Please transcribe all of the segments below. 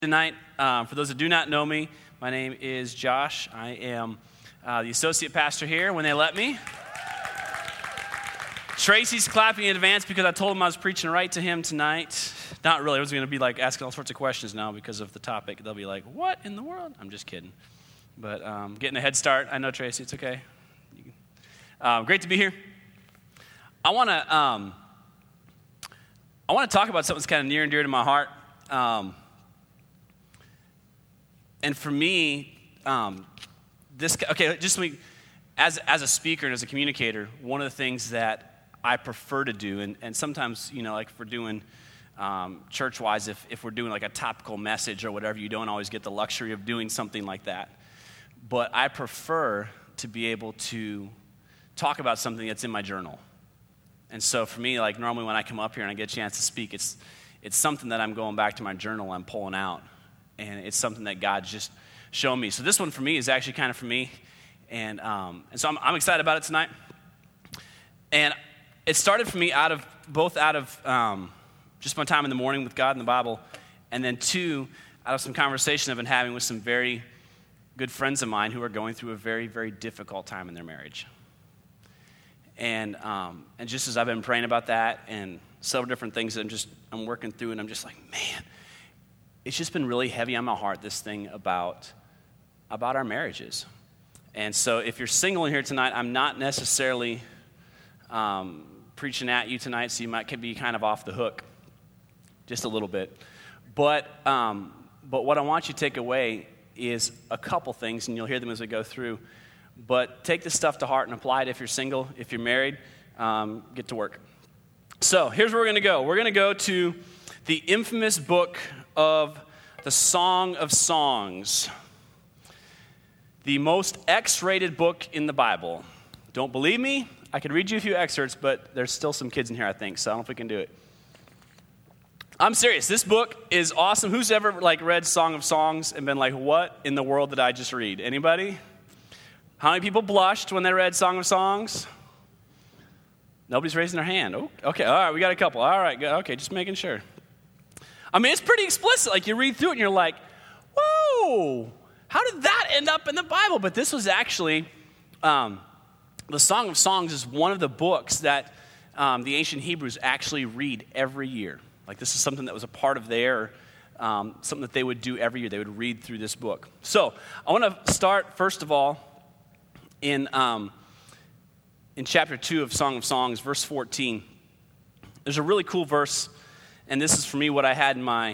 Tonight, for those that do not know me, my name is Josh. I am the associate pastor here when they let me. Tracy's clapping in advance because I told him I was preaching right to him tonight. Not really. I was going to be like asking all sorts of questions now because of the topic. They'll be like, what in the world? I'm just kidding. But getting a head start. I know, Tracy. It's okay. Great to be here. I want to talk about something that's kind of near and dear to my heart. And for me, as a speaker and as a communicator, one of the things that I prefer to do, and sometimes, like if we're doing church-wise, if we're doing like a topical message or whatever, you don't always get the luxury of doing something like that. But I prefer to be able to talk about something that's in my journal. And so for me, like normally when I come up here and I get a chance to speak, it's something that I'm going back to my journal, I'm pulling out. And it's something that God just showed me. So this one for me is actually kind of for me. And so I'm excited about it tonight. And it started for me out of just my time in the morning with God and the Bible. And then two, out of some conversation I've been having with some very good friends of mine who are going through a very, very difficult time in their marriage. And just as I've been praying about that and several different things that I'm working through, and I'm just like, man, it's just been really heavy on my heart, this thing about our marriages. And so if you're single in here tonight, I'm not necessarily preaching at you tonight, so you might be kind of off the hook just a little bit. But what I want you to take away is a couple things, and you'll hear them as we go through. But take this stuff to heart and apply it if you're single. If you're married, get to work. So here's where we're going to go. We're going to go to the infamous book of the Song of Songs, the most X-rated book in the Bible. Don't believe me? I could read you a few excerpts, but there's still some kids in here, I think, so I don't know if we can do it. I'm serious. This book is awesome. Who's ever read Song of Songs and been like, what in the world did I just read? Anybody? How many people blushed when they read Song of Songs? Nobody's raising their hand. Oh, okay, all right, we got a couple. All right, good. Okay, just making sure. I mean, it's pretty explicit. Like, you read through it and you're like, whoa, how did that end up in the Bible? But this was actually, the Song of Songs is one of the books that the ancient Hebrews actually read every year. Like, this is something that was a part of their, something that they would do every year. They would read through this book. So, I want to start, first of all, in chapter 2 of Song of Songs, verse 14. There's a really cool verse. And this is for me what I had in my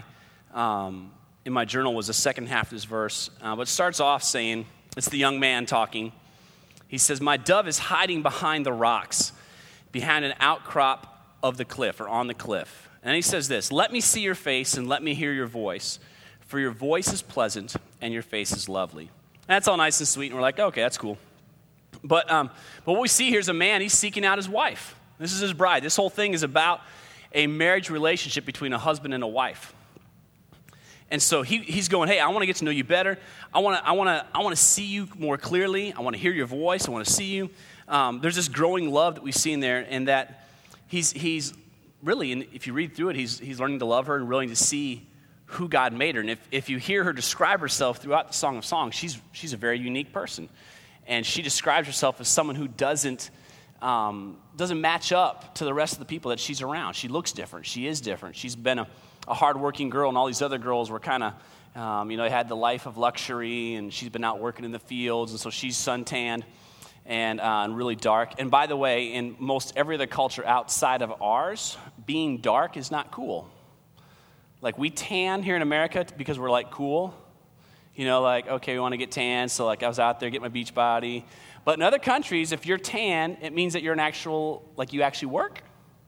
journal was the second half of this verse. But it starts off saying, it's the young man talking. He says, my dove is hiding behind the rocks, behind an outcrop of the cliff or on the cliff. And he says this, let me see your face and let me hear your voice, for your voice is pleasant and your face is lovely. And that's all nice and sweet, and we're like, okay, that's cool. But what we see here is a man, he's seeking out his wife. This is his bride. This whole thing is about a marriage relationship between a husband and a wife. And so he's going, hey, I want to get to know you better. I want to see you more clearly. I want to hear your voice. I want to see you. There's this growing love that we see in there, and that he's really, and if you read through it, he's learning to love her and willing to see who God made her. And if you hear her describe herself throughout the Song of Songs, she's a very unique person. And she describes herself as someone who doesn't match up to the rest of the people that she's around. She looks different. She is different. She's been a hardworking girl, and all these other girls were kind of, they had the life of luxury, and she's been out working in the fields, and so she's suntanned and really dark. And by the way, in most every other culture outside of ours, being dark is not cool. Like, we tan here in America because we're cool. Okay, we want to get tan, so I was out there, get my beach body. But in other countries, if you're tan, it means that you're you actually work.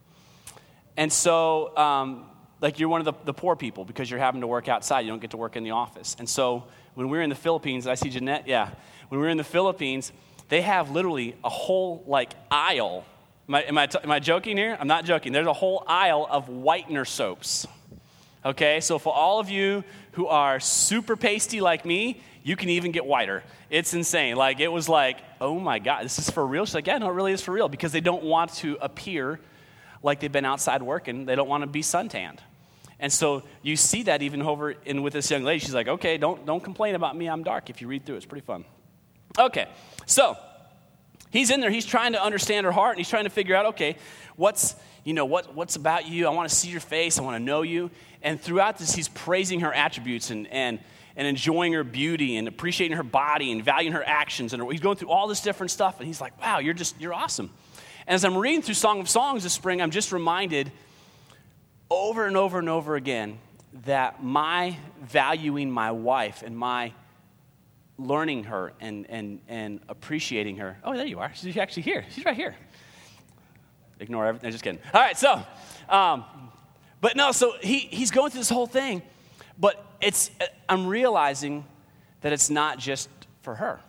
And so, you're one of the poor people because you're having to work outside. You don't get to work in the office. And so, when we were in the Philippines, I see Jeanette, yeah. When we were in the Philippines, they have literally a whole, aisle. Am I joking here? I'm not joking. There's a whole aisle of whitener soaps. Okay, so for all of you who are super pasty like me, you can even get whiter. It's insane. It was oh my God, this is for real? She's like, yeah, no, it really is for real, because they don't want to appear like they've been outside working. They don't want to be suntanned. And so you see that even over in with this young lady. She's like, okay, don't complain about me. I'm dark. If you read through it, it's pretty fun. Okay, so he's in there. He's trying to understand her heart, and he's trying to figure out, okay, what's about you? I want to see your face. I want to know you. And throughout this, he's praising her attributes and enjoying her beauty and appreciating her body and valuing her actions. And he's going through all this different stuff, and he's like, wow, you're awesome. And as I'm reading through Song of Songs this spring, I'm just reminded over and over and over again that my valuing my wife and my learning her and appreciating her. Oh, there you are. She's actually here. She's right here. Ignore everything. I'm just kidding. All right, so, but no, so he's going through this whole thing, but I'm realizing that it's not just for her.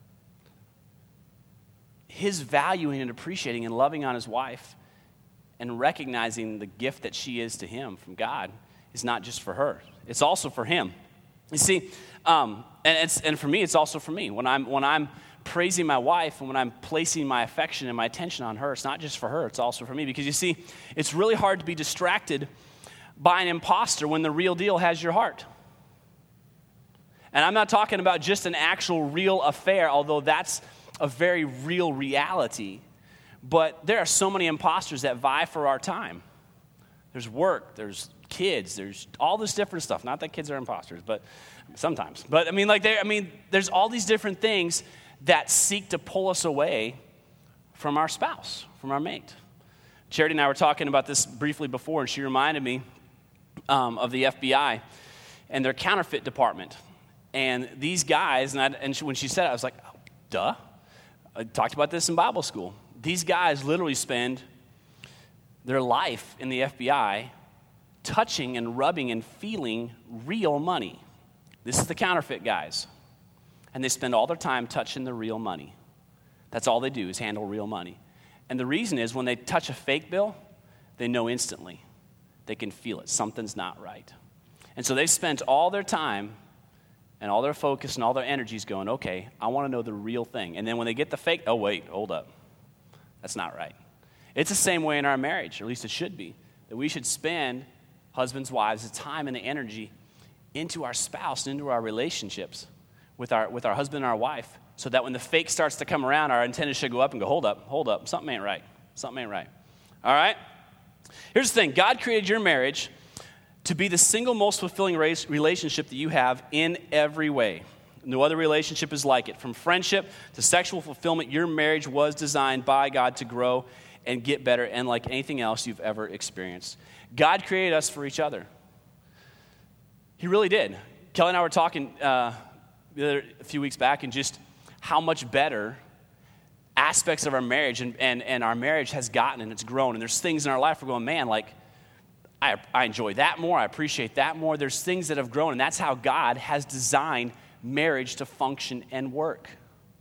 His valuing and appreciating and loving on his wife and recognizing the gift that she is to him from God is not just for her. It's also for him. You see, and for me, it's also for me. When I'm praising my wife and when I'm placing my affection and my attention on her, it's not just for her, it's also for me. Because you see, it's really hard to be distracted by an imposter when the real deal has your heart. And I'm not talking about just an actual real affair, although that's a very real reality. But there are so many imposters that vie for our time. There's work, there's kids, there's all this different stuff. Not that kids are imposters, but sometimes. But there's all these different things that seek to pull us away from our spouse, from our mate. Charity and I were talking about this briefly before, and she reminded me of the FBI and their counterfeit department. And these guys, when she said it, I was like, oh, duh. I talked about this in Bible school. These guys literally spend their life in the FBI touching and rubbing and feeling real money. This is the counterfeit guys. And they spend all their time touching the real money. That's all they do is handle real money. And the reason is when they touch a fake bill, they know instantly. They can feel it. Something's not right. And so they spent all their time and all their focus and all their energies going, okay, I want to know the real thing. And then when they get the fake, oh, wait, hold up. That's not right. It's the same way in our marriage, or at least it should be, that we should spend, husbands, wives, the time and the energy into our spouse, into our relationships with our husband and our wife, so that when the fake starts to come around, our antennas should go up and go, hold up, something ain't right. Something ain't right. All right? Here's the thing. God created your marriage to be the single most fulfilling relationship that you have in every way. No other relationship is like it. From friendship to sexual fulfillment, your marriage was designed by God to grow and get better, and like anything else you've ever experienced. God created us for each other. He really did. Kelly and I were talking a few weeks back, and just how much better aspects of our marriage and our marriage has gotten, and it's grown. And there's things in our life we're going, man, like, I enjoy that more. I appreciate that more. There's things that have grown, and that's how God has designed marriage to function and work.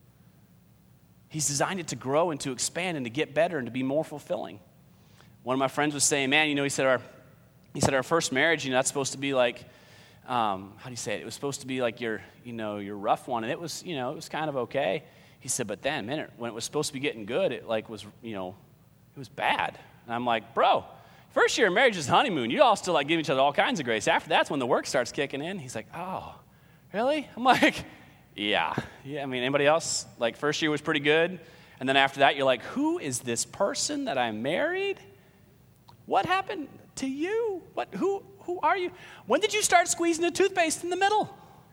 He's designed it to grow and to expand and to get better and to be more fulfilling. One of my friends was saying, man, he said our first marriage, that's supposed to be like, how do you say it? It was supposed to be like your rough one, and it was kind of okay. He said, but then, when it was supposed to be getting good, it was bad. And I'm like, bro, first year of marriage is honeymoon. You all still give each other all kinds of grace. After that's when the work starts kicking in. He's like, oh, really? I'm like, yeah. Anybody else? First year was pretty good. And then after that, you're like, who is this person that I married? What happened to you? Who are you? When did you start squeezing the toothpaste in the middle?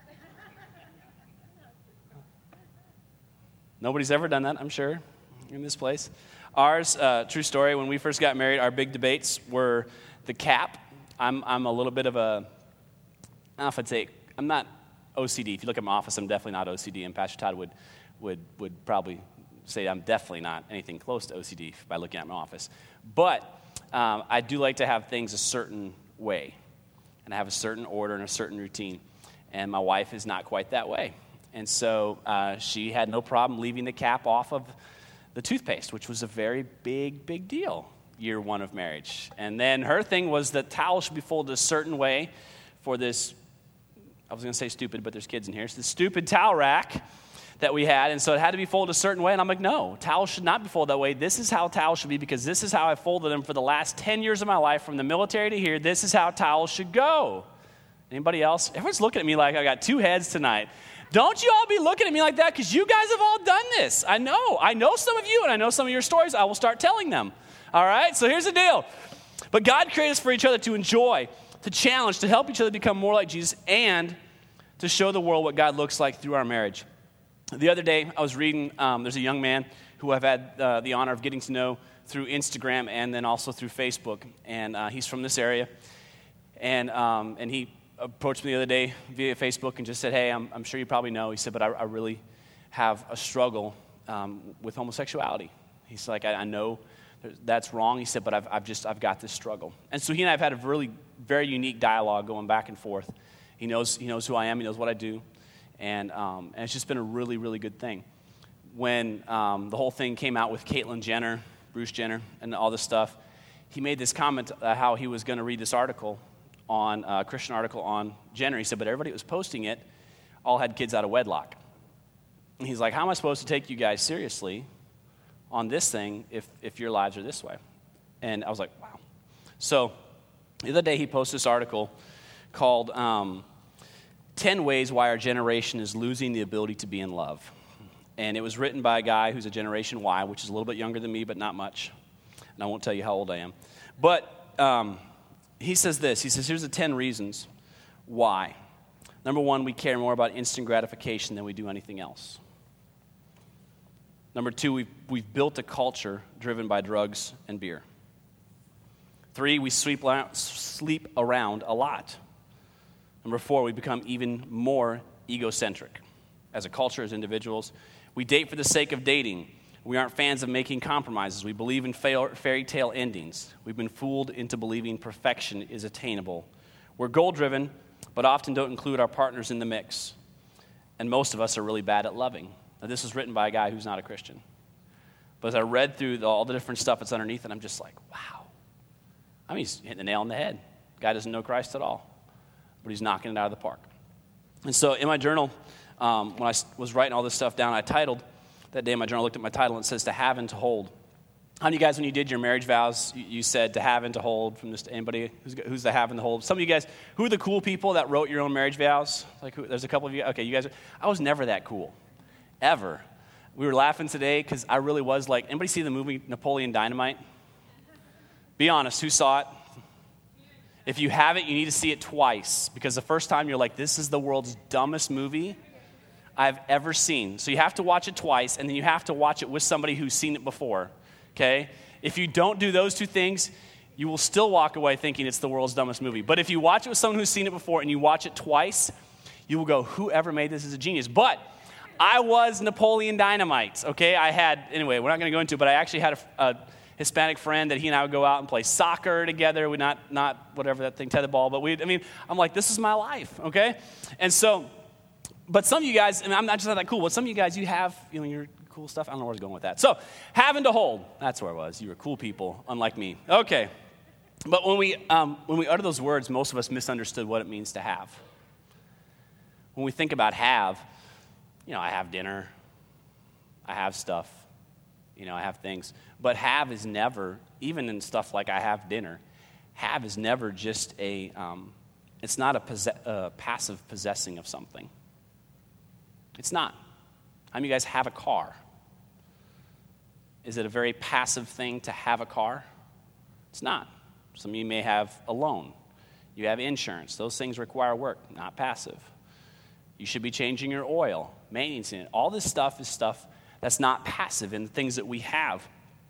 Nobody's ever done that, I'm sure, in this place. Ours, true story, when we first got married, our big debates were the cap. I'm a little bit of a, I don't know if I'd say, I'm not OCD. If you look at my office, I'm definitely not OCD, and Pastor Todd would probably say I'm definitely not anything close to OCD by looking at my office. But I do like to have things a certain way, and I have a certain order and a certain routine, and my wife is not quite that way. And so she had no problem leaving the cap off of the toothpaste, which was a very big deal year one of marriage. And then her thing was that towels should be folded a certain way for this, I was going to say stupid, but there's kids in here. It's this stupid towel rack that we had, and so it had to be folded a certain way, and I'm like, no, towels should not be folded that way. This is how towels should be, because this is how I folded them for the last 10 years of my life, from the military to here. This is how towels should go. Anybody else? Everyone's looking at me like I got two heads tonight. Don't you all be looking at me like that, because you guys have all done this. I know some of you, and I know some of your stories. I will start telling them. All right, so here's the deal. But God created us for each other to enjoy, to challenge, to help each other become more like Jesus, and to show the world what God looks like through our marriage. The other day, I was reading, there's a young man who I've had the honor of getting to know through Instagram and then also through Facebook, and he's from this area, and he approached me the other day via Facebook and just said, hey, I'm sure you probably know, he said, but I really have a struggle with homosexuality. He's like, I know that's wrong, he said, but I've got this struggle. And so he and I have had a really very unique dialogue going back and forth. He knows who I am, he knows what I do. And it's just been a really, really good thing. When the whole thing came out with Caitlyn Jenner, Bruce Jenner, and all this stuff, he made this comment how he was going to read this article on a Christian article on Jenner. He said, but everybody that was posting it all had kids out of wedlock. And he's like, how am I supposed to take you guys seriously on this thing if your lives are this way? And I was like, wow. So the other day he posted this article called 10 Ways Why Our Generation is Losing the Ability to Be in Love. And it was written by a guy who's a Generation Y, which is a little bit younger than me, but not much. And I won't tell you how old I am. But he says this. He says, here's the 10 reasons why. Number one, we care more about instant gratification than we do anything else. Number two, we've built a culture driven by drugs and beer. 3, we sleep around a lot. Number 4, we become even more egocentric as a culture, as individuals. We date for the sake of dating. We aren't fans of making compromises. We believe in fairy tale endings. We've been fooled into believing perfection is attainable. We're goal-driven, but often don't include our partners in the mix. And most of us are really bad at loving. Now, this was written by a guy who's not a Christian. But as I read through all the different stuff that's underneath it, I'm just like, wow. I mean, he's hitting the nail on the head. Guy doesn't know Christ at all. But he's knocking it out of the park. And so in my journal, when I was writing all this stuff down, I titled, that day in my journal, I looked at my title, and it says, to have and to hold. How many of you guys, when you did your marriage vows, you said to have and to hold? From just anybody who's the have and the hold? Some of you guys, who are the cool people that wrote your own marriage vows? Like, there's a couple of you. Okay, you guys, I was never that cool, ever. We were laughing today because I really was like, anybody see the movie Napoleon Dynamite? Be honest, who saw it? If you haven't, you need to see it twice, because the first time you're like, this is the world's dumbest movie I've ever seen. So you have to watch it twice, and then you have to watch it with somebody who's seen it before, okay? If you don't do those two things, you will still walk away thinking it's the world's dumbest movie. But if you watch it with someone who's seen it before and you watch it twice, you will go, whoever made this is a genius. But I was Napoleon Dynamite, okay? Anyway, we're not going to go into it, but I actually had a Hispanic friend that he and I would go out and play soccer together. We not whatever that thing, tetherball, but I'm like, this is my life, okay? And so, but some of you guys, and I'm not just not that cool, but some of you guys, you have, your cool stuff. I don't know where I was going with that. So, having to hold, that's where I was. You were cool people, unlike me. Okay. But when we utter those words, most of us misunderstood what it means to have. When we think about have, I have dinner, I have stuff, I have things. But have is never, even in stuff like I have dinner, have is never just it's not a passive possessing of something. It's not. How many of you guys have a car? Is it a very passive thing to have a car? It's not. Some of you may have a loan. You have insurance. Those things require work, not passive. You should be changing your oil, maintaining it. All this stuff is stuff that's not passive in the things that we have.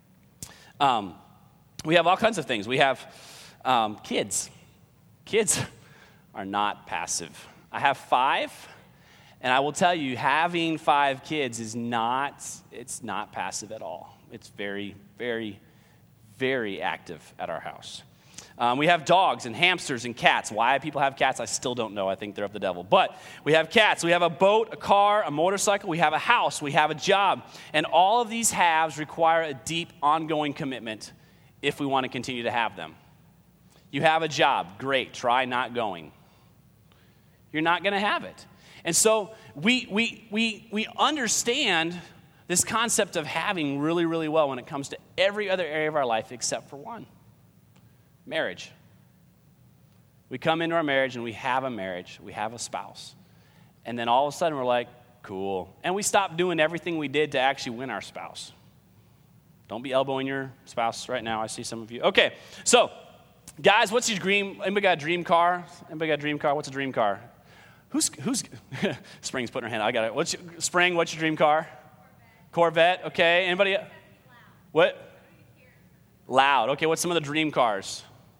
We have all kinds of things. We have kids. Kids are not passive. I have 5, and I will tell you, having 5 kids it's not passive at all. It's very, very, very active at our house. We have dogs and hamsters and cats. Why people have cats, I still don't know. I think they're of the devil. But we have cats. We have a boat, a car, a motorcycle. We have a house. We have a job. And all of these haves require a deep, ongoing commitment if we want to continue to have them. You have a job. Great. Try not going. You're not going to have it. And so we understand this concept of having really, really well when it comes to every other area of our life except for one, marriage. We come into our marriage and we have a marriage, we have a spouse. And then all of a sudden we're like, cool. And we stop doing everything we did to actually win our spouse. Don't be elbowing your spouse right now. I see some of you. Okay, so guys, what's your dream? Anybody got a dream car? Anybody got a dream car? What's a dream car? Who's Spring's putting her hand out. I got it. Spring, what's your dream car? Corvette, okay. Anybody? What? Loud. Okay, what's some of the dream cars?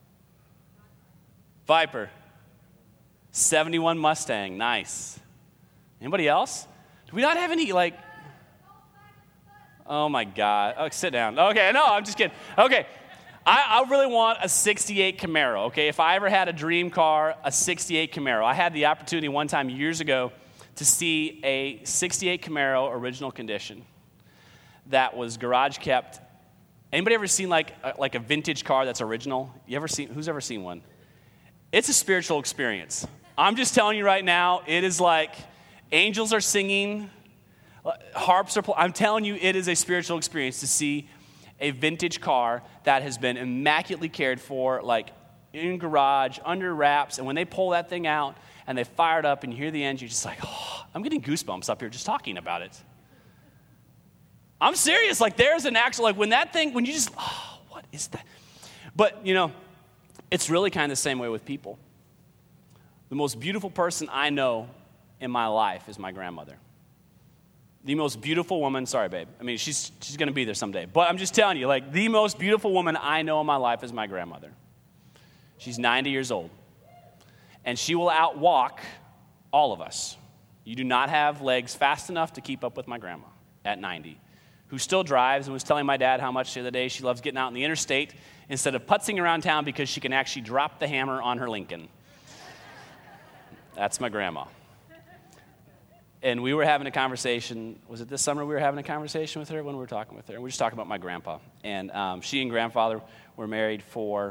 Viper. 71 Mustang, nice. Anybody else? Do we not have any, like, oh my God. Oh, sit down. Okay, no, I'm just kidding. Okay, I really want a 68 Camaro, okay? If I ever had a dream car, a 68 Camaro. I had the opportunity one time years ago to see a 68 Camaro original condition that was garage kept. Anybody ever seen like a vintage car that's original? Who's ever seen one? It's a spiritual experience. I'm just telling you right now, it is like angels are singing, harps are playing. I'm telling you, it is a spiritual experience to see a vintage car that has been immaculately cared for, like in garage, under wraps, and when they pull that thing out and they fire it up and you hear the engine, you're just like, oh, I'm getting goosebumps up here just talking about it. I'm serious. Like there's an actual, like when you just, oh, what is that? But, it's really kind of the same way with people. The most beautiful person I know in my life is my grandmother. The most beautiful woman, sorry, babe. I mean, she's going to be there someday. But I'm just telling you, like, the most beautiful woman I know in my life is my grandmother. She's 90 years old. And she will outwalk all of us. You do not have legs fast enough to keep up with my grandma at 90, who still drives and was telling my dad how much the other day she loves getting out in the interstate instead of putzing around town because she can actually drop the hammer on her Lincoln. That's my grandma. And we were having a conversation, was it this summer we were having a conversation with her when we were talking with her? And we were just talking about my grandpa. And she and grandfather were married for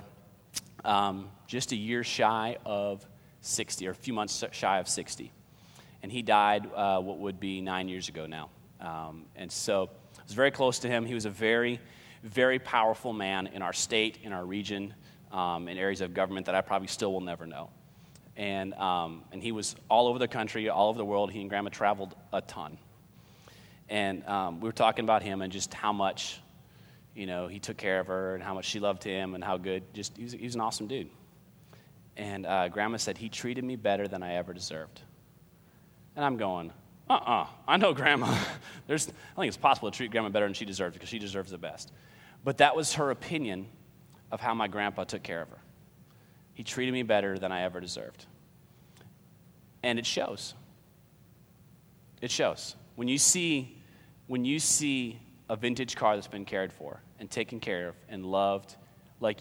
just a year shy of 60, or a few months shy of 60. And he died what would be 9 years ago now. And so I was very close to him. He was a very, very powerful man in our state, in our region, in areas of government that I probably still will never know. And he was all over the country, all over the world. He and Grandma traveled a ton. And we were talking about him and just how much, he took care of her and how much she loved him and how good. Just he was an awesome dude. And Grandma said, he treated me better than I ever deserved. And I'm going, I know Grandma. I think it's possible to treat Grandma better than she deserves because she deserves the best. But that was her opinion of how my grandpa took care of her. He treated me better than I ever deserved. And it shows. It shows. When you see a vintage car that's been cared for and taken care of and loved, like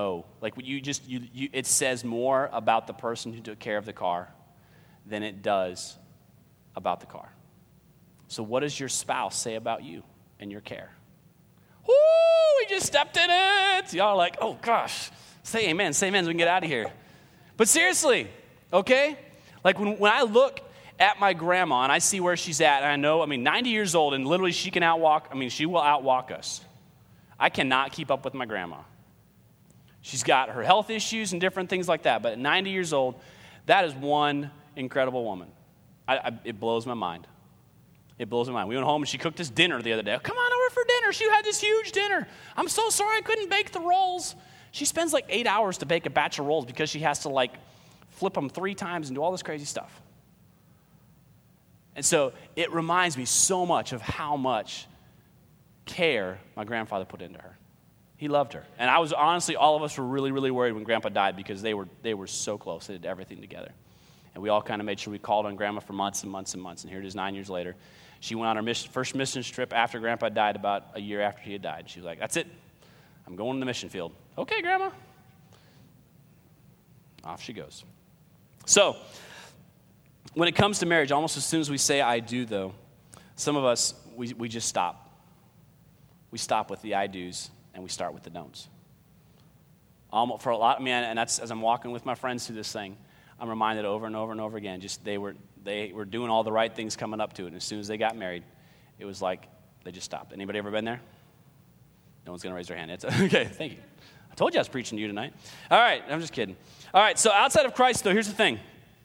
it says more about the person who took care of the car than it does about the car. So what does your spouse say about you and your care? Woo, we just stepped in it. Y'all are like, oh gosh. Say amen so we can get out of here. But seriously, okay? Like when I look at my grandma and I see where she's at, and I know, 90 years old, and literally she will outwalk us. I cannot keep up with my grandma. She's got her health issues and different things like that, but at 90 years old, that is one incredible woman. It blows my mind. It blows my mind. We went home and she cooked us dinner the other day. Come on over for dinner. She had this huge dinner. I'm so sorry I couldn't bake the rolls. She spends like 8 hours to bake a batch of rolls because she has to flip them 3 times and do all this crazy stuff. And so it reminds me so much of how much care my grandfather put into her. He loved her. And I was honestly, all of us were really, really worried when Grandpa died because they were so close. They did everything together. And we all kind of made sure we called on Grandma for months and months and months. And here it is 9 years later. She went on her first mission trip after Grandpa died, about a year after he had died. She was like, that's it. I'm going to the mission field. Okay, Grandma. Off she goes. So, when it comes to marriage, almost as soon as we say I do, though, some of us, we just stop. We stop with the I do's, and we start with the don'ts. For a lot, and that's as I'm walking with my friends through this thing, I'm reminded over and over and over again, just they were they were doing all the right things coming up to it. And as soon as they got married, it was like they just stopped. Anybody ever been there? No one's going to raise their hand. It's okay, thank you. I told you I was preaching to you tonight. All right, I'm just kidding. All right, so outside of Christ, though, here's the thing.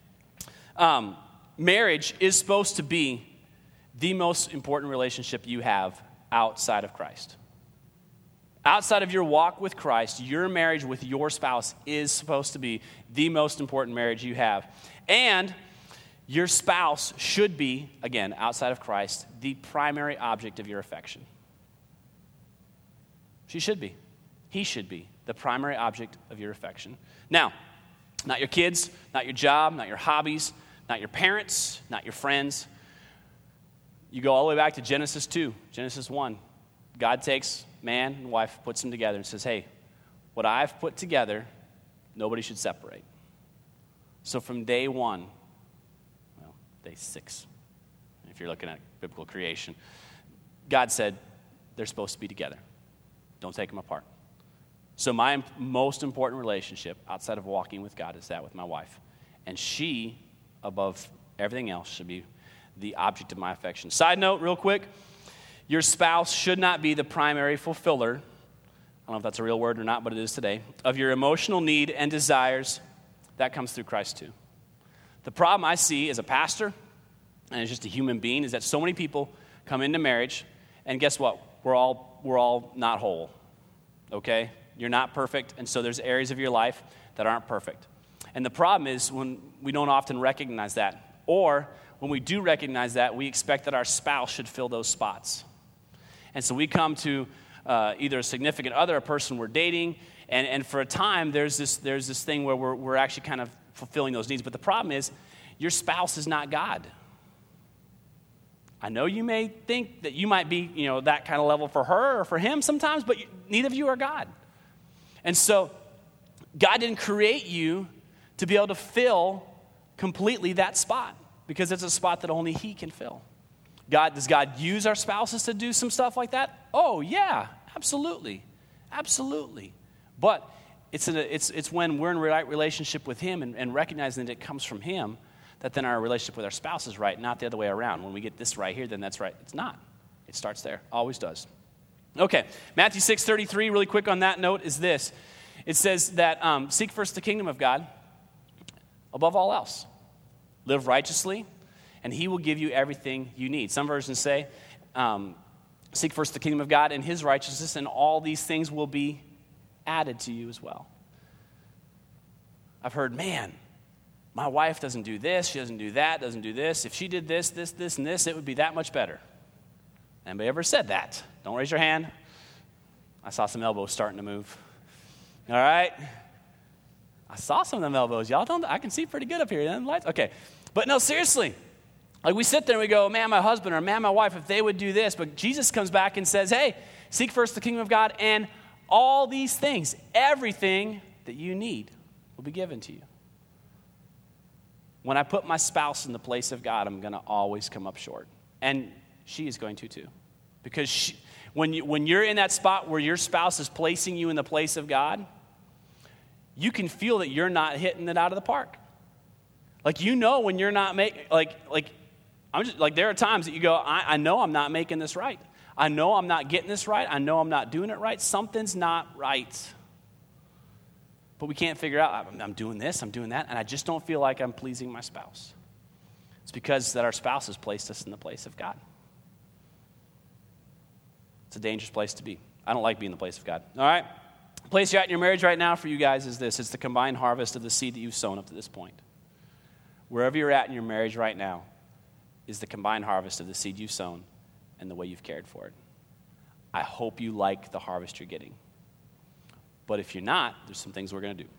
Marriage is supposed to be the most important relationship you have outside of Christ. Outside of your walk with Christ, your marriage with your spouse is supposed to be the most important marriage you have. And your spouse should be, again, outside of Christ, the primary object of your affection. She should be. He should be the primary object of your affection. Now, not your kids, not your job, not your hobbies, not your parents, not your friends. You go all the way back to Genesis 2, Genesis 1. God takes man and wife, puts them together and says, hey, what I've put together, nobody should separate. So from day 1, well, day 6, if you're looking at biblical creation, God said they're supposed to be together. Don't take them apart. So my most important relationship outside of walking with God is that with my wife. And she, above everything else, should be the object of my affection. Side note, real quick, your spouse should not be the primary fulfiller, I don't know if that's a real word or not, but it is today, of your emotional need and desires. That comes through Christ too. The problem I see as a pastor, and as just a human being, is that so many people come into marriage, and guess what? We're all not whole, okay? You're not perfect, and so there's areas of your life that aren't perfect. And the problem is when we don't often recognize that, or when we do recognize that, we expect that our spouse should fill those spots. And so we come to either a significant other, a person we're dating, and for a time there's this thing where we're actually kind of fulfilling those needs. But the problem is your spouse is not God. I know you may think that you might be, that kind of level for her or for him sometimes, but neither of you are God. And so God didn't create you to be able to fill completely that spot, because it's a spot that only he can fill. Does God use our spouses to do some stuff like that? Oh, yeah, absolutely. Absolutely. But it's when we're in right relationship with him and recognizing that it comes from him, that then our relationship with our spouse is right, not the other way around. When we get this right here, then that's right. It's not. It starts there. Always does. Okay, Matthew 6:33, really quick on that note, is this. It says that seek first the kingdom of God above all else. Live righteously, and he will give you everything you need. Some versions say, seek first the kingdom of God and his righteousness, and all these things will be added to you as well. I've heard, man, my wife doesn't do this, she doesn't do that, doesn't do this. If she did this, and this, it would be that much better. Anybody ever said that? Don't raise your hand. I saw some elbows starting to move. All right? I saw some of them elbows. Y'all don't, I can see pretty good up here. Them lights. Okay. But no, seriously. Like we sit there and we go, man, my husband or man, my wife, if they would do this. But Jesus comes back and says, hey, seek first the kingdom of God and all these things, everything that you need will be given to you. When I put my spouse in the place of God, I'm going to always come up short. And she is going to too. Because when you're in that spot where your spouse is placing you in the place of God, you can feel that you're not hitting it out of the park. Like, when you're not making, there are times that you go, I know I'm not making this right. I know I'm not getting this right. I know I'm not doing it right. Something's not right. But we can't figure out, I'm doing this, I'm doing that, and I just don't feel like I'm pleasing my spouse. It's because that our spouse has placed us in the place of God. It's a dangerous place to be. I don't like being in the place of God. All right? The place you're at in your marriage right now for you guys is this. It's the combined harvest of the seed that you've sown up to this point. Wherever you're at in your marriage right now is the combined harvest of the seed you've sown and the way you've cared for it. I hope you like the harvest you're getting. But if you're not, there's some things we're going to do.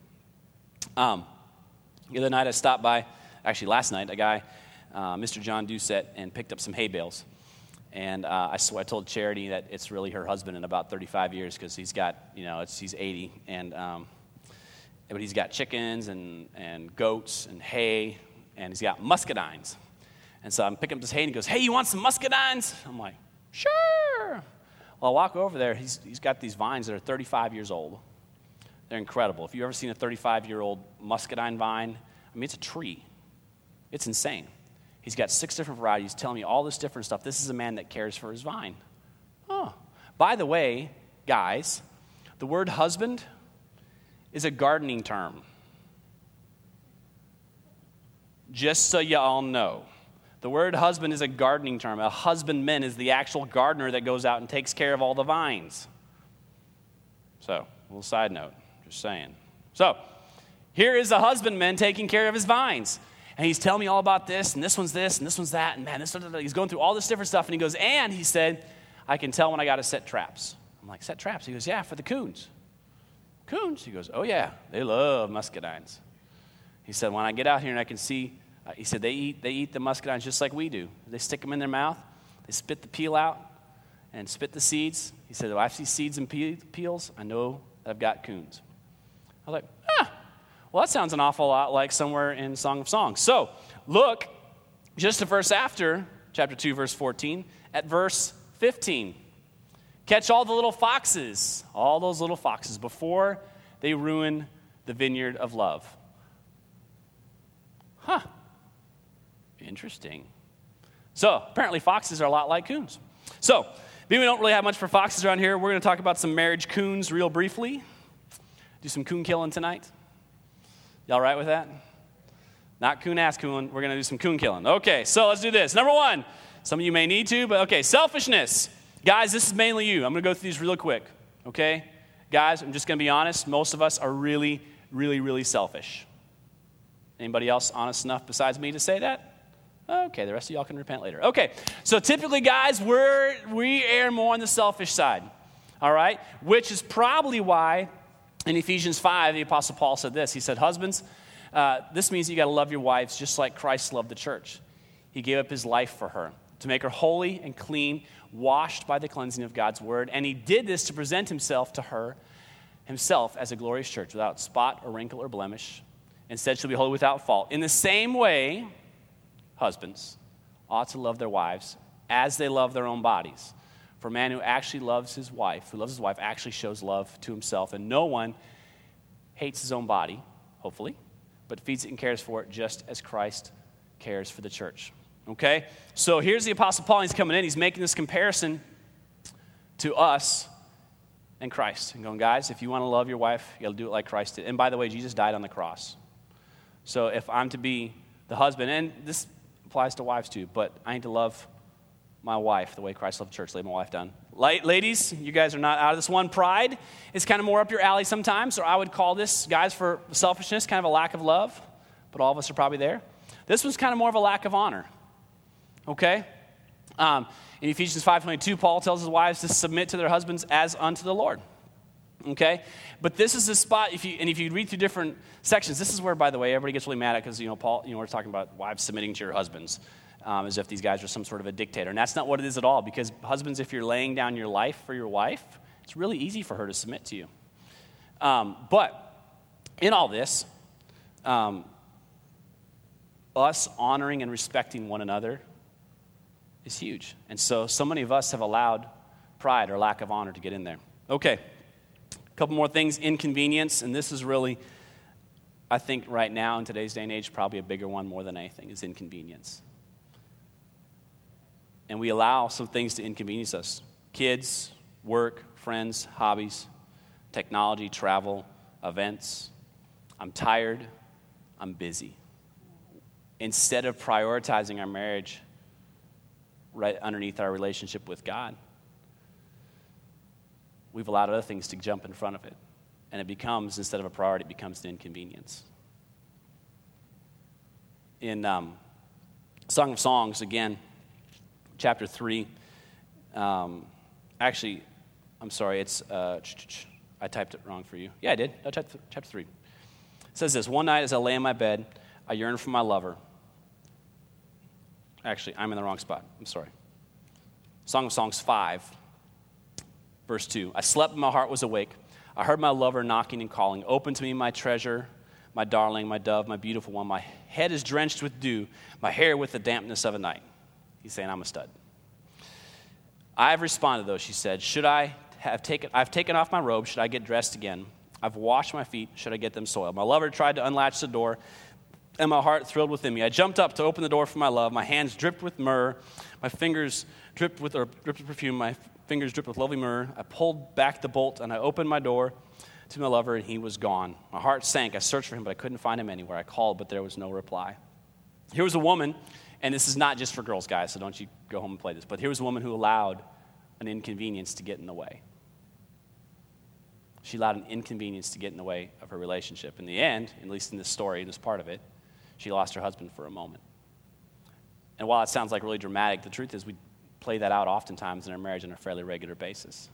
The other night I stopped by, actually last night, a guy, Mr. John Doucette, and picked up some hay bales. And I told Charity that it's really her husband in about 35 years because he's got, he's 80. But he's got chickens and goats and hay, and he's got muscadines. And so I'm picking up this hay, and he goes, hey, you want some muscadines? I'm like, sure. Well, I walk over there. He's got these vines that are 35 years old. They're incredible. If you've ever seen a 35-year-old muscadine vine, it's a tree. It's insane. He's got 6 different varieties. He's telling me all this different stuff. This is a man that cares for his vine. Oh. By the way, guys, the word husband is a gardening term. Just so you all know. The word husband is a gardening term. A husbandman is the actual gardener that goes out and takes care of all the vines. So, a little side note, just saying. So, here is a husbandman taking care of his vines. And he's telling me all about this, and this one's this, and this one's that, and man, he's going through all this different stuff, and he goes, and he said, I can tell when I got to set traps. I'm like, set traps? He goes, yeah, for the coons. Coons? He goes, oh yeah, they love muscadines. He said, when I get out here and I can see, he said, they eat the muscadines just like we do. They stick them in their mouth, they spit the peel out, and spit the seeds. He said, if I see seeds and peels, I know that I've got coons. I was like, well, that sounds an awful lot like somewhere in Song of Songs. So, look, just a verse after, chapter 2, verse 14, at verse 15. Catch all the little foxes, all those little foxes, before they ruin the vineyard of love. Huh. Interesting. So, apparently foxes are a lot like coons. So, we don't really have much for foxes around here. We're going to talk about some marriage coons real briefly. Do some coon killing tonight. Y'all right with that? Not coon-ass coon. We're going to do some coon killing. Okay, so let's do this. Number 1, some of you may need to, but okay, selfishness. Guys, this is mainly you. I'm going to go through these real quick, okay? Guys, I'm just going to be honest. Most of us are really, really, really selfish. Anybody else honest enough besides me to say that? Okay, the rest of y'all can repent later. Okay, so typically, guys, we err more on the selfish side, all right? Which is probably why in Ephesians 5, the Apostle Paul said this. He said, husbands, this means you got to love your wives just like Christ loved the church. He gave up his life for her to make her holy and clean, washed by the cleansing of God's word. And he did this to present himself to her, himself, as a glorious church without spot or wrinkle or blemish. Instead, she'll be holy without fault. In the same way, husbands ought to love their wives as they love their own bodies. For a man who actually loves his wife, actually shows love to himself. And no one hates his own body, hopefully, but feeds it and cares for it just as Christ cares for the church. Okay? So here's the Apostle Paul. He's coming in. He's making this comparison to us and Christ. And going, guys, if you want to love your wife, you got to do it like Christ did. And by the way, Jesus died on the cross. So if I'm to be the husband, and this applies to wives too, but I need to love my wife the way Christ loved the church, lay my wife down. Ladies, you guys are not out of this one. Pride is kind of more up your alley sometimes, or I would call this, guys, for selfishness, kind of a lack of love, but all of us are probably there. This one's kind of more of a lack of honor, okay? In Ephesians 5:22, Paul tells his wives to submit to their husbands as unto the Lord. Okay? But this is the spot, if you read through different sections, this is where, by the way, everybody gets really mad at because, Paul, we're talking about wives submitting to your husbands as if these guys are some sort of a dictator. And that's not what it is at all, because husbands, if you're laying down your life for your wife, it's really easy for her to submit to you. But in all this, us honoring and respecting one another is huge. And so many of us have allowed pride or lack of honor to get in there. Okay. A couple more things. Inconvenience, and this is really, I think right now in today's day and age, probably a bigger one more than anything, is inconvenience. And we allow some things to inconvenience us. Kids, work, friends, hobbies, technology, travel, events. I'm tired. I'm busy. Instead of prioritizing our marriage right underneath our relationship with God, we've allowed other things to jump in front of it. And it becomes, instead of a priority, it becomes an inconvenience. In Song of Songs, again, chapter 3, actually, I'm sorry, it's, I typed it wrong for you. Yeah, I did. I typed chapter 3. It says this, one night as I lay in my bed, I yearned for my lover. Actually, I'm in the wrong spot. I'm sorry. Song of Songs 5. Verse 2, I slept and my heart was awake. I heard my lover knocking and calling. Open to me, my treasure, my darling, my dove, my beautiful one. My head is drenched with dew, my hair with the dampness of a night. He's saying, I'm a stud. I've responded, though, she said, I've taken off my robe. Should I get dressed again? I've washed my feet. Should I get them soiled? My lover tried to unlatch the door, and my heart thrilled within me. I jumped up to open the door for my love. My hands dripped with myrrh. My fingers dripped with perfume. My fingers dripped with lovely myrrh. I pulled back the bolt, and I opened my door to my lover, and he was gone. My heart sank. I searched for him, but I couldn't find him anywhere. I called, but there was no reply. Here was a woman, and this is not just for girls, guys, so don't you go home and play this, but here was a woman who allowed an inconvenience to get in the way. She allowed an inconvenience to get in the way of her relationship. In the end, at least in this story, in this part of it, she lost her husband for a moment. And while it sounds like really dramatic, the truth is we play that out oftentimes in our marriage on a fairly regular basis,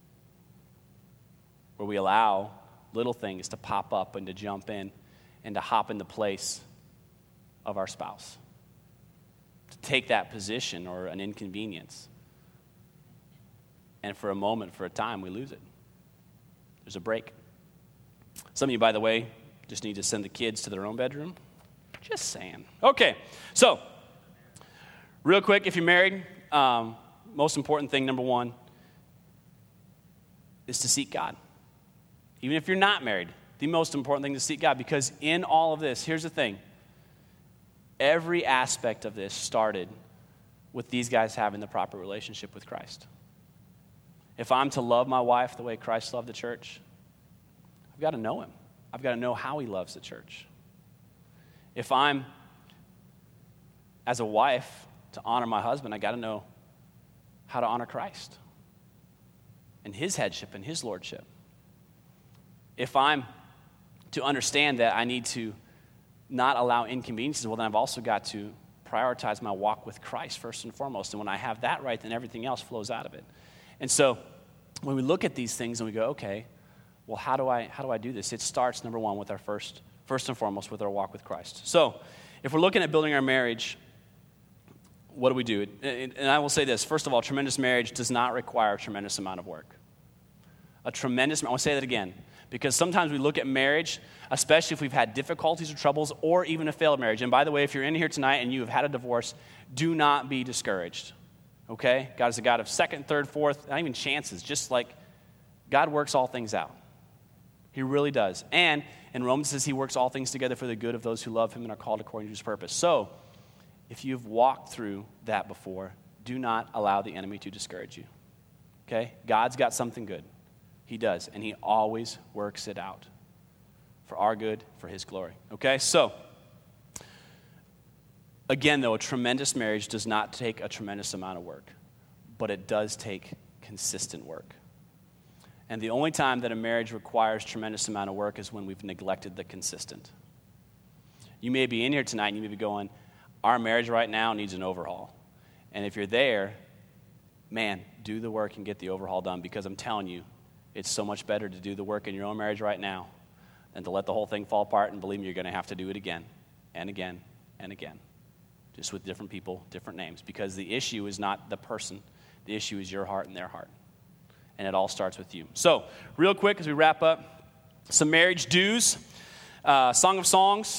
where we allow little things to pop up and to jump in and to hop in the place of our spouse, to take that position or an inconvenience. And for a moment, for a time, we lose it. There's a break. Some of you, by the way, just need to send the kids to their own bedroom. Just saying. Okay, so real quick, if you're married, most important thing, number one, is to seek God. Even if you're not married, the most important thing is to seek God, because in all of this, here's the thing. Every aspect of this started with these guys having the proper relationship with Christ. If I'm to love my wife the way Christ loved the church, I've got to know him. I've got to know how he loves the church. If I'm, as a wife, to honor my husband, I got to know how to honor Christ and his headship and his lordship. If I'm to understand that I need to not allow inconveniences, well, then I've also got to prioritize my walk with Christ first and foremost. And when I have that right, then everything else flows out of it. And so when we look at these things and we go, okay, well, how do I do this? It starts, number one, with our first and foremost, with our walk with Christ. So if we're looking at building our marriage, what do? And I will say this. First of all, tremendous marriage does not require a tremendous amount of work. I want to say that again, because sometimes we look at marriage, especially if we've had difficulties or troubles or even a failed marriage. And by the way, if you're in here tonight and you have had a divorce, do not be discouraged, okay? God is a God of second, third, fourth, not even chances, just like God works all things out. He really does. And in Romans it says he works all things together for the good of those who love him and are called according to his purpose. So if you've walked through that before, do not allow the enemy to discourage you, okay? God's got something good. He does, and he always works it out for our good, for his glory, okay? So, again, though, a tremendous marriage does not take a tremendous amount of work, but it does take consistent work. And the only time that a marriage requires tremendous amount of work is when we've neglected the consistent. You may be in here tonight and you may be going, our marriage right now needs an overhaul. And if you're there, man, do the work and get the overhaul done, because I'm telling you, it's so much better to do the work in your own marriage right now than to let the whole thing fall apart, and believe me, you're going to have to do it again and again and again, just with different people, different names, because the issue is not the person. The issue is your heart and their heart, and it all starts with you. So real quick as we wrap up, some marriage do's. Song of Songs,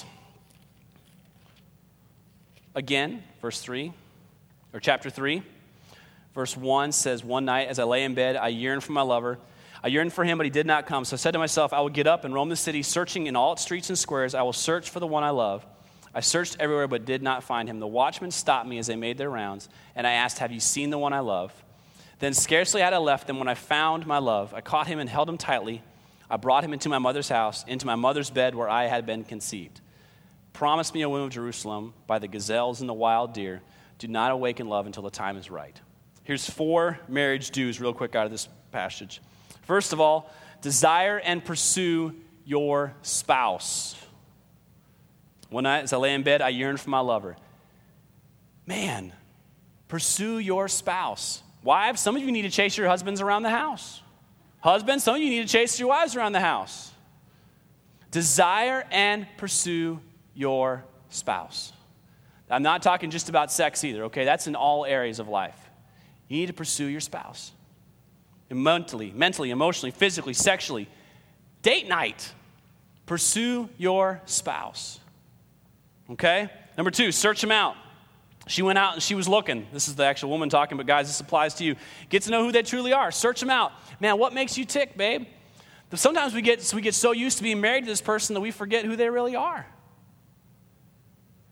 again, chapter 3, verse 1 says, one night as I lay in bed, I yearned for my lover. I yearned for him, but he did not come. So I said to myself, I will get up and roam the city, searching in all its streets and squares. I will search for the one I love. I searched everywhere, but did not find him. The watchmen stopped me as they made their rounds, and I asked, have you seen the one I love? Then scarcely had I left them when I found my love. I caught him and held him tightly. I brought him into my mother's house, into my mother's bed where I had been conceived. Promise me, O women of Jerusalem, by the gazelles and the wild deer, do not awaken love until the time is right. Here's 4 marriage do's real quick out of this passage. First of all, desire and pursue your spouse. One night as I lay in bed, I yearned for my lover. Man, pursue your spouse. Wives, some of you need to chase your husbands around the house. Husbands, some of you need to chase your wives around the house. Desire and pursue your spouse. I'm not talking just about sex either, okay? That's in all areas of life. You need to pursue your spouse. Mentally, emotionally, physically, sexually. Date night. Pursue your spouse. Okay? Number 2, search him out. She went out and she was looking. This is the actual woman talking, but guys, this applies to you. Get to know who they truly are. Search them out. Man, what makes you tick, babe? Sometimes we get so used to being married to this person that we forget who they really are.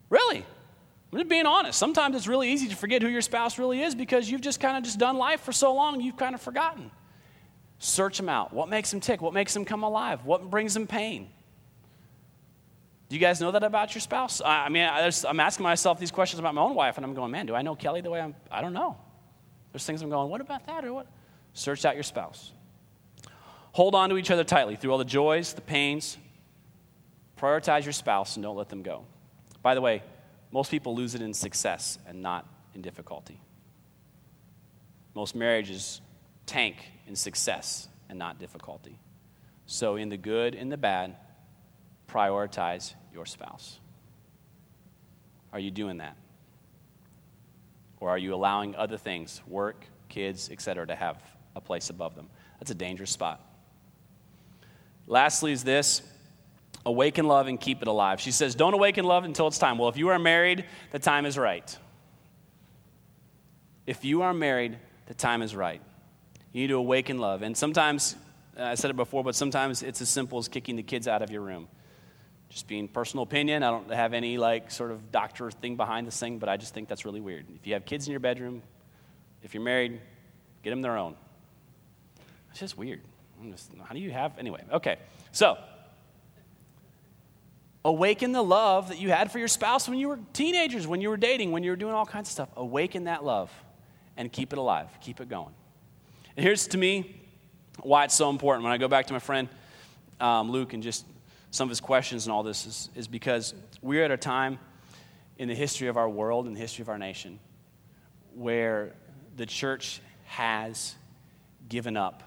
Really? I'm just being honest. Sometimes it's really easy to forget who your spouse really is because you've just kind of just done life for so long, you've kind of forgotten. Search them out. What makes them tick? What makes them come alive? What brings them pain? Do you guys know that about your spouse? I'm asking myself these questions about my own wife, and I'm going, man, do I know Kelly the way I don't know. There's things I'm going, what about that or what? Search out your spouse. Hold on to each other tightly through all the joys, the pains. Prioritize your spouse and don't let them go. By the way, most people lose it in success and not in difficulty. Most marriages tank in success and not difficulty. So in the good and the bad, prioritize your spouse. Are you doing that? Or are you allowing other things, work, kids, etc., to have a place above them? That's a dangerous spot. Lastly is this: awaken love and keep it alive. She says, don't awaken love until it's time. Well, if you are married, the time is right. If you are married, the time is right. You need to awaken love. And sometimes, I said it before, but sometimes it's as simple as kicking the kids out of your room. Just being personal opinion. I don't have any sort of doctor thing behind this thing, but I just think that's really weird. If you have kids in your bedroom, if you're married, get them their own. It's just weird. How do you have, anyway, okay. So, awaken the love that you had for your spouse when you were teenagers, when you were dating, when you were doing all kinds of stuff. Awaken that love and keep it alive. Keep it going. And here's, to me, why it's so important. When I go back to my friend Luke and just some of his questions and all this is because we're at a time in the history of our world and the history of our nation where the church has given up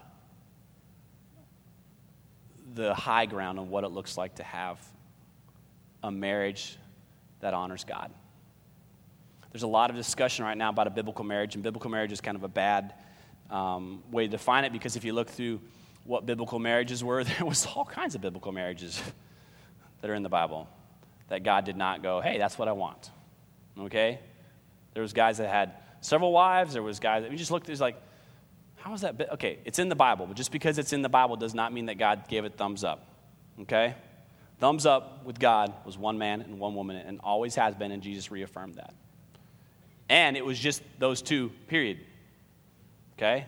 the high ground on what it looks like to have a marriage that honors God. There's a lot of discussion right now about a biblical marriage, and biblical marriage is kind of a bad way to define it, because if you look through what biblical marriages were, there was all kinds of biblical marriages that are in the Bible that God did not go, hey, that's what I want, okay? There was guys that had several wives. There was guys that we just looked, there's like, how is that? Okay, it's in the Bible, but just because it's in the Bible does not mean that God gave it thumbs up, okay? Thumbs up with God was one man and one woman, and always has been, and Jesus reaffirmed that. And it was just those two, period, okay?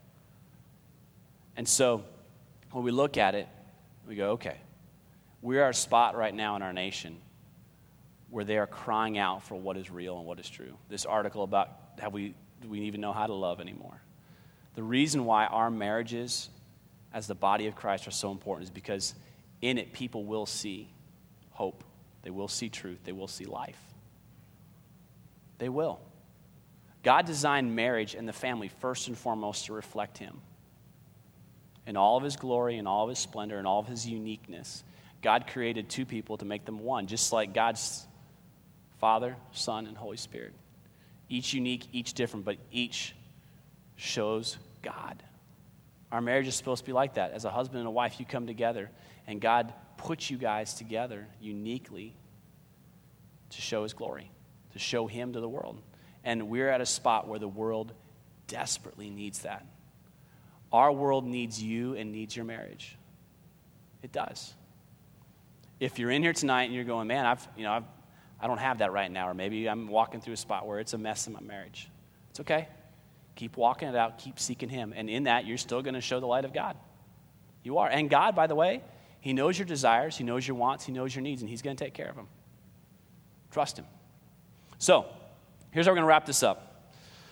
And so when we look at it, we go, okay, we are at a spot right now in our nation where they are crying out for what is real and what is true. This article about do we even know how to love anymore? The reason why our marriages as the body of Christ are so important is because in it people will see hope. They will see truth. They will see life. They will. God designed marriage and the family first and foremost to reflect Him. In all of His glory, in all of His splendor, in all of His uniqueness, God created two people to make them one, just like God's Father, Son, and Holy Spirit. Each unique, each different, but each shows God. Our marriage is supposed to be like that. As a husband and a wife, you come together, and God puts you guys together uniquely to show His glory, to show Him to the world. And we're at a spot where the world desperately needs that. Our world needs you and needs your marriage. It does. If you're in here tonight and you're going, man, I don't have that right now, or maybe I'm walking through a spot where it's a mess in my marriage. It's okay. Keep walking it out. Keep seeking Him. And in that, you're still going to show the light of God. You are. And God, by the way, He knows your desires. He knows your wants. He knows your needs, and He's going to take care of them. Trust Him. So, here's how we're going to wrap this up.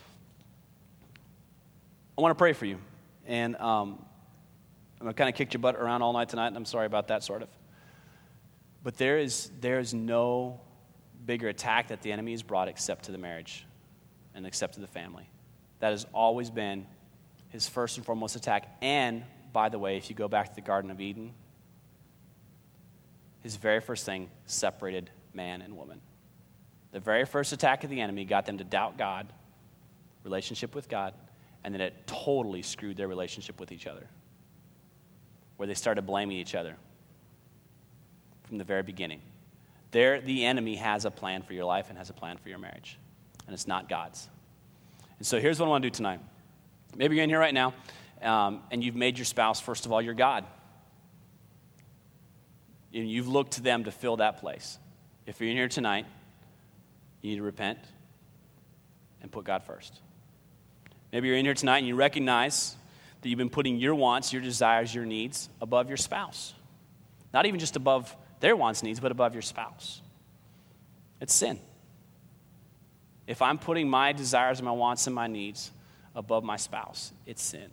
I want to pray for you. And I'm going to kind of kick your butt around all night tonight, and I'm sorry about that, sort of. But there is no bigger attack that the enemy has brought except to the marriage and except to the family. That has always been his first and foremost attack. And, by the way, if you go back to the Garden of Eden, his very first thing separated man and woman. The very first attack of the enemy got them to doubt God, relationship with God, and then it totally screwed their relationship with each other, where they started blaming each other from the very beginning. The enemy has a plan for your life and has a plan for your marriage, and it's not God's. And so here's what I want to do tonight. Maybe you're in here right now, and you've made your spouse, first of all, your God. And you've looked to them to fill that place. If you're in here tonight, You need to repent and put God first. Maybe you're in here tonight and you recognize that you've been putting your wants, your desires, your needs above your spouse. Not even just above their wants and needs, but above your spouse. It's sin. If I'm putting my desires and my wants and my needs above my spouse, it's sin.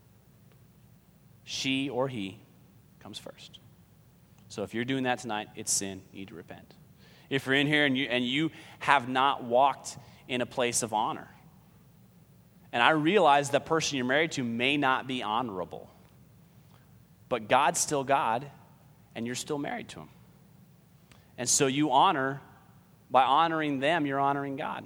She or he comes first. So if you're doing that tonight, it's sin. You need to repent. If you're in here and you have not walked in a place of honor, and I realize the person you're married to may not be honorable, but God's still God, and you're still married to him. And so you honor, by honoring them, you're honoring God.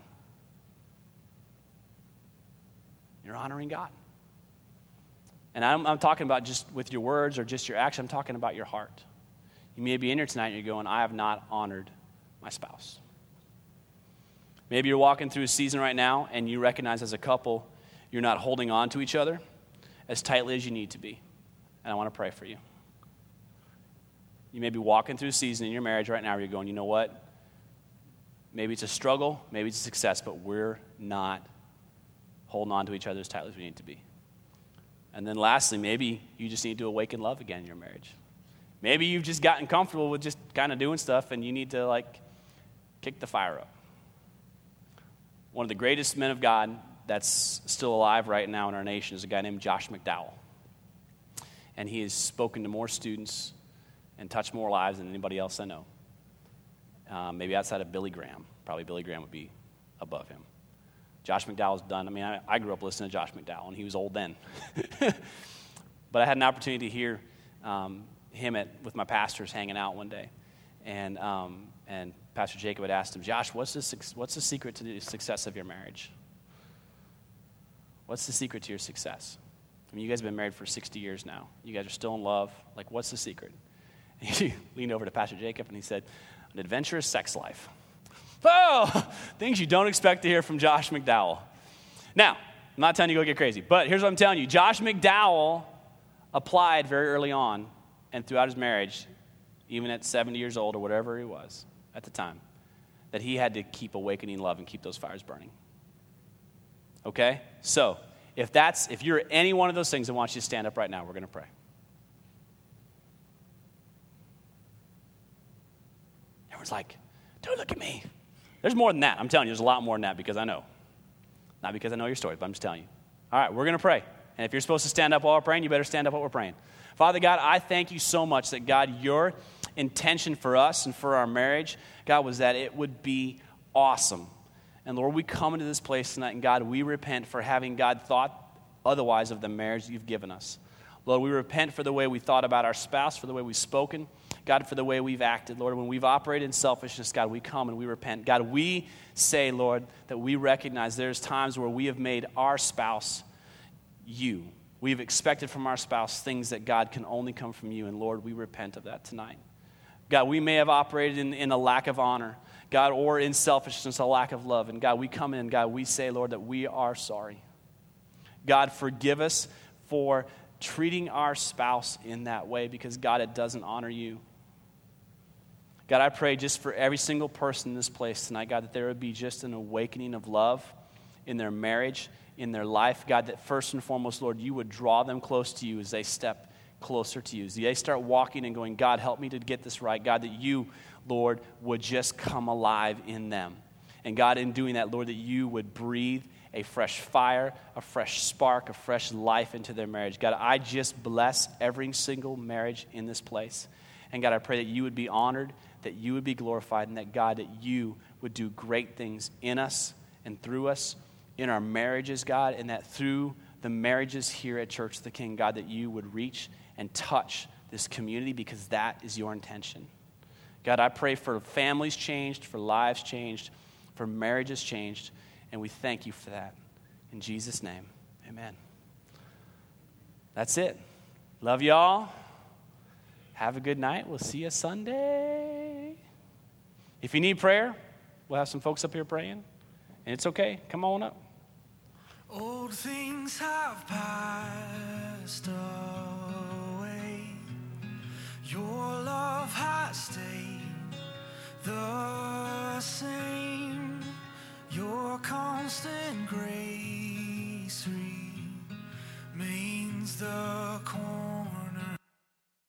You're honoring God. And I'm talking about just with your words or just your action. I'm talking about your heart. You may be in here tonight and you're going, I have not honored my spouse. Maybe you're walking through a season right now and you recognize as a couple you're not holding on to each other as tightly as you need to be. And I want to pray for you. You may be walking through a season in your marriage right now where you're going, you know what? Maybe it's a struggle, maybe it's a success, but we're not holding on to each other as tightly as we need to be. And then lastly, maybe you just need to awaken love again in your marriage. Maybe you've just gotten comfortable with just kind of doing stuff and you need to kick the fire up. One of the greatest men of God that's still alive right now in our nation is a guy named Josh McDowell. And he has spoken to more students and touched more lives than anybody else I know. Maybe outside of Billy Graham. Probably Billy Graham would be above him. Josh McDowell's done. I grew up listening to Josh McDowell, and he was old then. But I had an opportunity to hear him with my pastors hanging out one day. And Pastor Jacob had asked him, Josh, what's the secret to the success of your marriage? What's the secret to your success? You guys have been married for 60 years now. You guys are still in love. What's the secret? And he leaned over to Pastor Jacob, and he said, an adventurous sex life. Oh, things you don't expect to hear from Josh McDowell. Now, I'm not telling you to go get crazy, but here's what I'm telling you. Josh McDowell applied very early on and throughout his marriage, even at 70 years old or whatever he was at the time, that he had to keep awakening love and keep those fires burning. Okay? So, if you're any one of those things, I want you to stand up right now. We're going to pray. Everyone's like, don't look at me. There's more than that. I'm telling you, there's a lot more than that because I know. Not because I know your story, but I'm just telling you. All right, we're going to pray. And if you're supposed to stand up while we're praying, you better stand up while we're praying. Father God, I thank you so much that, God, your intention for us and for our marriage, God, was that it would be awesome. And Lord, we come into this place tonight, and God, we repent for having, God, thought otherwise of the marriage you've given us. Lord, we repent for the way we thought about our spouse, for the way we've spoken, God, for the way we've acted. Lord, when we've operated in selfishness, God, we come and we repent. God, we say, Lord, that we recognize there's times where we have made our spouse you. We've expected from our spouse things that, God, can only come from you. And Lord, we repent of that tonight. God, we may have operated in a lack of honor, God, or in selfishness, a lack of love. And God, we come in and God, we say, Lord, that we are sorry. God, forgive us for treating our spouse in that way because, God, it doesn't honor you. God, I pray just for every single person in this place tonight, God, that there would be just an awakening of love in their marriage, in their life. God, that first and foremost, Lord, you would draw them close to you as they step closer to you. As they start walking and going, God, help me to get this right. God, that you, Lord, would just come alive in them. And God, in doing that, Lord, that you would breathe a fresh fire, a fresh spark, a fresh life into their marriage. God, I just bless every single marriage in this place. And God, I pray that you would be honored, that you would be glorified, and that, God, that you would do great things in us and through us, in our marriages, God, and that through the marriages here at Church of the King, God, that you would reach and touch this community because that is your intention. God, I pray for families changed, for lives changed, for marriages changed, and we thank you for that. In Jesus' name, amen. That's it. Love y'all. Have a good night. We'll see you Sunday. If you need prayer, we'll have some folks up here praying. And it's okay. Come on up. Old things have passed away. Your